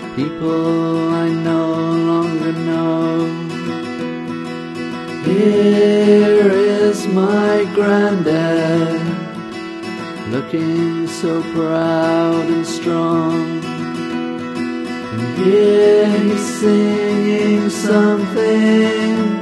people I no longer know. Here is my granddad, looking so proud and strong. And here he's singing something